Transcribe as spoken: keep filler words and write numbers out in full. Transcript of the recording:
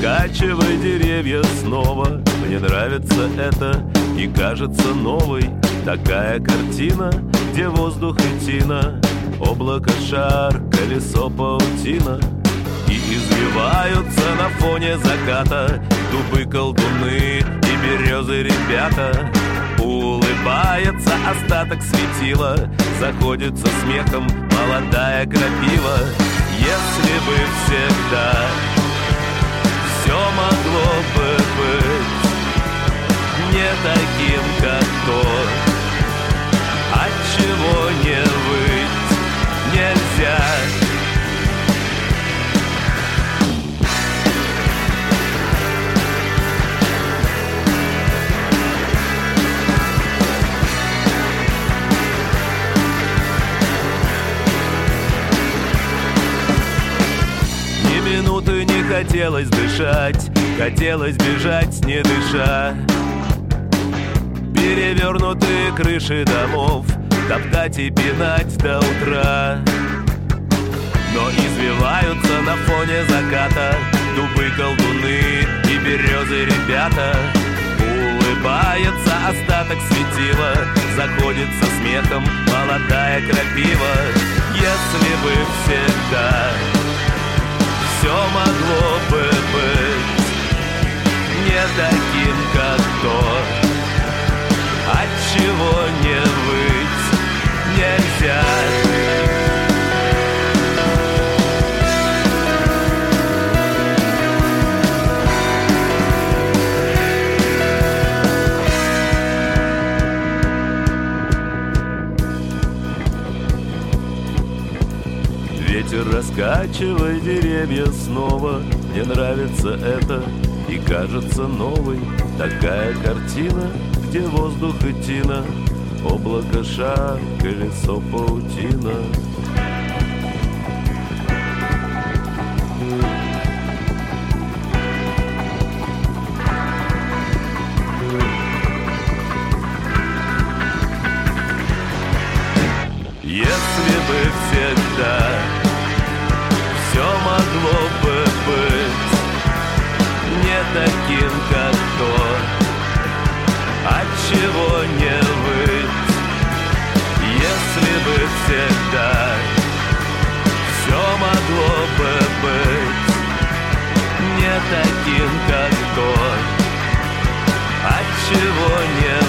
раскачивай деревья снова. Мне нравится это и кажется новой такая картина, где воздух и тина, облако, шар, колесо, паутина. И извиваются на фоне заката дубы, колдуны и березы, ребята. Улыбается остаток светила, заходится смехом молодая крапива. Если бы всегда все могло бы быть не таким, как то, отчего не быть нельзя. Минуты не хотелось дышать, хотелось бежать, не дыша. Перевернутые крыши домов топтать и пинать до утра. Но извиваются на фоне заката дубы, колдуны и березы, ребята. Улыбается остаток светила, заходится смехом молодая крапива. Если бы всегда все могло бы быть не таким, как то, отчего не быть нельзя. Ветер, раскачивай деревья снова. Мне нравится это и кажется новой такая картина, где воздух и тина, облако, шар, колесо, паутина. Если бы всегда все могло бы быть не таким, как то, отчего не быть. Если бы всегда все могло бы быть не таким, как то, отчего не